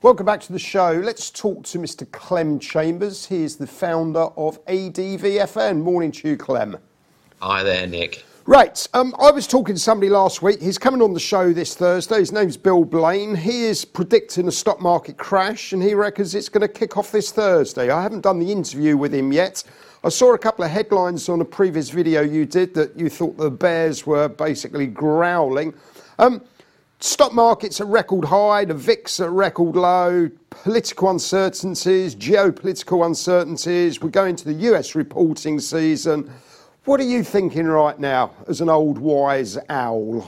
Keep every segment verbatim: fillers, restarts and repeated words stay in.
Welcome back to the show. Let's talk to Mister Clem Chambers. He is the founder of A D V F N. Morning to you, Clem. Hi there, Nick. Right, um, I was talking to somebody last week. He's coming on the show this Thursday. His name's Bill Blaine. He is predicting a stock market crash, and he reckons it's going to kick off this Thursday. I haven't done the interview with him yet. I saw a couple of headlines on a previous video you did that you thought the bears were basically growling. Um, stock market's at record high, the V I X at record low, political uncertainties, geopolitical uncertainties. We're going to the U S reporting season. What are you thinking right now as an old wise owl?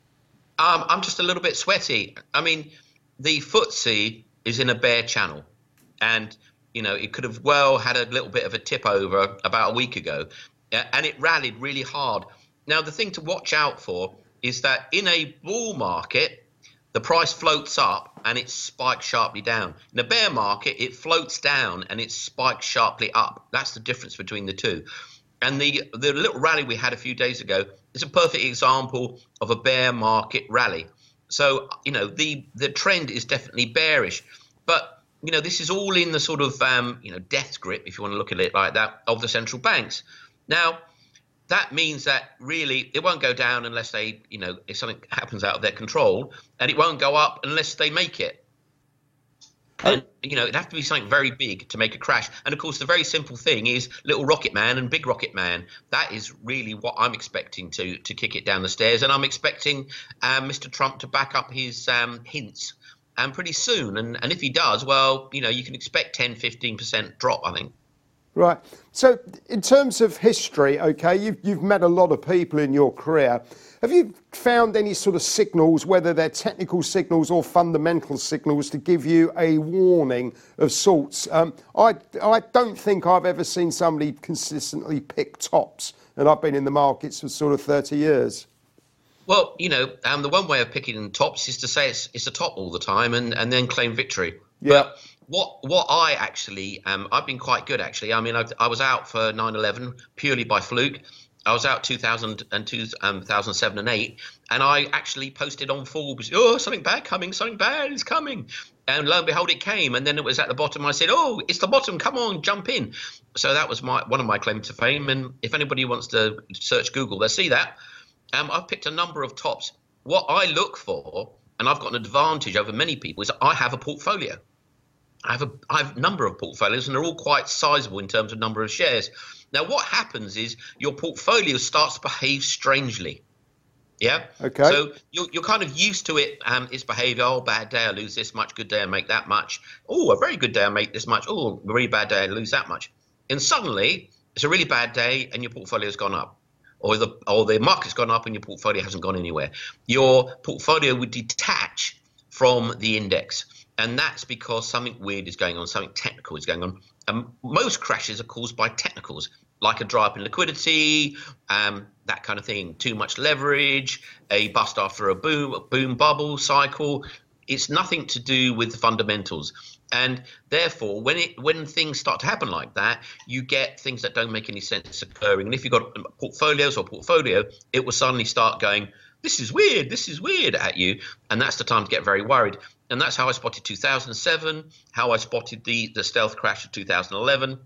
Um, I'm just a little bit sweaty. I mean, the F T S E is in a bear channel, and you know it could have well had a little bit of a tip over about a week ago, and it rallied really hard. Now, the thing to watch out for is that in a bull market, the price floats up and it spikes sharply down. In a bear market, it floats down and it spikes sharply up. That's the difference between the two. And the, the little rally we had a few days ago is a perfect example of a bear market rally. So, you know, the, the trend is definitely bearish. But, you know, this is all in the sort of, um, you know, death grip, if you want to look at it like that, of the central banks. Now, that means that really it won't go down unless they, you know, if something happens out of their control, and it won't go up unless they make it. And, you know, it'd have to be something very big to make a crash. And, of course, the very simple thing is Little Rocket Man and Big Rocket Man. That is really what I'm expecting to to kick it down the stairs. And I'm expecting um, Mister Trump to back up his um, hints um, pretty soon. And, and if he does, well, you know, you can expect ten, fifteen percent drop, I think. Right. So in terms of history, OK, you've, you've met a lot of people in your career. Have you found any sort of signals, whether they're technical signals or fundamental signals, to give you a warning of sorts? Um, I, I don't think I've ever seen somebody consistently pick tops, and I've been in the markets for sort of thirty years. Well, you know, um, the one way of picking tops is to say it's, it's a top all the time and, and then claim victory. Yeah. But what what I actually, um, I've been quite good, actually. I mean, I, I was out for nine eleven purely by fluke. I was out two thousand and two, um, two thousand seven and eight, and I actually posted on Forbes, oh, something bad coming, something bad is coming. And lo and behold, it came. And then it was at the bottom. I said, oh, it's the bottom. Come on, jump in. So that was my one of my claims to fame. And if anybody wants to search Google, they'll see that. Um, I've picked a number of tops. What I look for, and I've got an advantage over many people, is I have a portfolio. I have a, I have a number of portfolios, and they're all quite sizable in terms of number of shares. Now, what happens is your portfolio starts to behave strangely. Yeah. Okay. So you're, you're kind of used to it. Um, its behavior. Oh, bad day, I lose this much. Good day, I make that much. Oh, a very good day, I make this much. Oh, a really bad day, I lose that much. And suddenly, it's a really bad day, and your portfolio's gone up, or the or the market's gone up, and your portfolio hasn't gone anywhere. Your portfolio would detach from the index. And that's because something weird is going on, something technical is going on. Um, most crashes are caused by technicals, like a dry up in liquidity, um, that kind of thing, too much leverage, a bust after a boom, a boom bubble cycle. It's nothing to do with the fundamentals. And therefore, when it when things start to happen like that, you get things that don't make any sense occurring. And if you've got portfolios or portfolio, it will suddenly start going, this is weird, this is weird at you. And that's the time to get very worried. And that's how I spotted two thousand seven, how I spotted the, the stealth crash of two thousand eleven.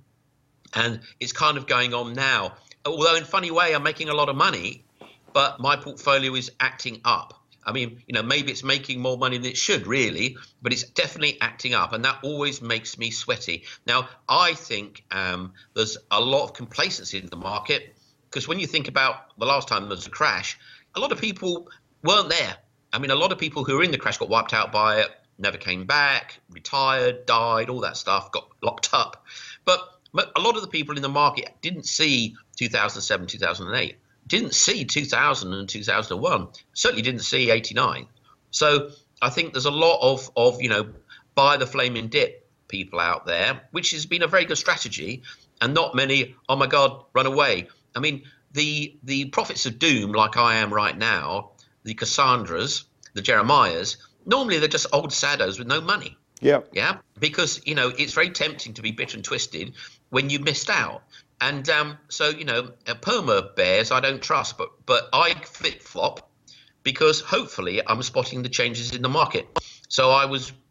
And it's kind of going on now. Although in a funny way, I'm making a lot of money, but my portfolio is acting up. I mean, you know, maybe it's making more money than it should really, but it's definitely acting up. And that always makes me sweaty. Now, I think um, there's a lot of complacency in the market, because when you think about the last time there was a crash, a lot of people weren't there. I mean, a lot of people who were in the crash got wiped out by it, never came back, retired, died, all that stuff, got locked up. But a lot of the people in the market didn't see two thousand seven, two thousand eight, didn't see two thousand and two thousand one, certainly didn't see eighty-nine. So I think there's a lot of, of, you know, buy the flaming dip people out there, which has been a very good strategy, and not many, oh my God, run away. I mean, the the prophets of doom, like I am right now, the Cassandras, the Jeremiahs, normally they're just old saddos with no money. Yeah. Yeah. Because, you know, it's very tempting to be bitter and twisted when you missed out. And um, so, you know, uh, perma bears I don't trust, but but I flip flop because hopefully I'm spotting the changes in the market. So I was,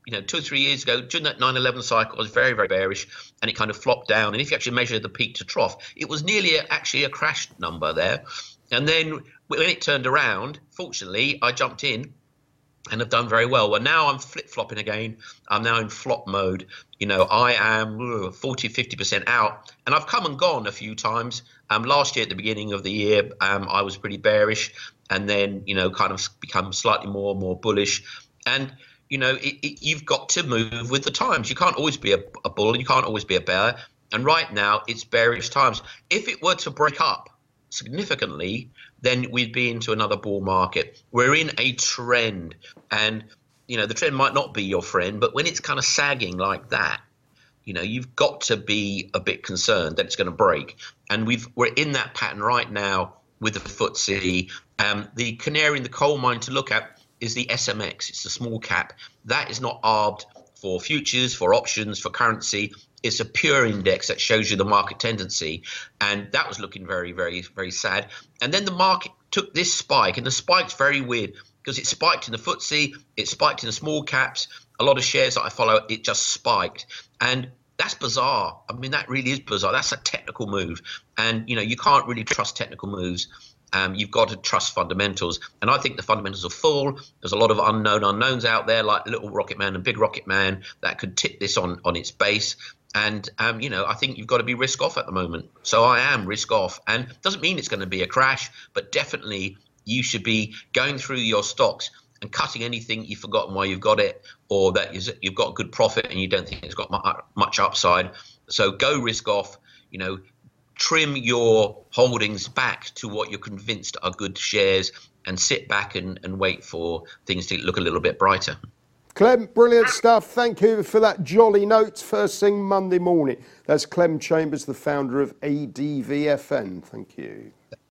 you know, two or three years ago, during that nine eleven cycle, I was very, very bearish, and it kind of flopped down. And if you actually measure the peak to trough, it was nearly a, actually a crash number there. And then when it turned around, fortunately, I jumped in and have done very well. Well, now I'm flip-flopping again. I'm now in flop mode. You know, I am forty, fifty percent out, and I've come and gone a few times. Um, last year at the beginning of the year, um, I was pretty bearish, and then, you know, kind of become slightly more and more bullish. And, you know, it, it, you've got to move with the times. You can't always be a, a bull, you can't always be a bear. And right now, it's bearish times. If it were to break up significantly, then we'd be into another bull market. We're in a trend, and you know the trend might not be your friend, but when it's kind of sagging like that, you know you've got to be a bit concerned that it's going to break. And we've we're in that pattern right now with the F T S E. Um, the canary in the coal mine to look at is the S M X. It's the small cap. That is not arbed for futures, for options, for currency. It's a pure index that shows you the market tendency, and that was looking very, very, very sad. And then the market took this spike, and the spike's very weird because it spiked in the F T S E, it spiked in the small caps. A lot of shares that I follow, it just spiked, and that's bizarre. I mean, that really is bizarre. That's a technical move, and you know you can't really trust technical moves. Um, you've got to trust fundamentals, and I think the fundamentals are full. There's a lot of unknown unknowns out there, like Little Rocket Man and Big Rocket Man, that could tip this on on its base. And, um, you know, I think you've got to be risk off at the moment. So I am risk off. And it doesn't mean it's going to be a crash, but definitely you should be going through your stocks and cutting anything you've forgotten why you've got it, or that you've got good profit and you don't think it's got much upside. So go risk off, you know, trim your holdings back to what you're convinced are good shares, and sit back and, and wait for things to look a little bit brighter. Clem, brilliant stuff. Thank you for that jolly note first thing Monday morning. That's Clem Chambers, the founder of A D V F N. Thank you.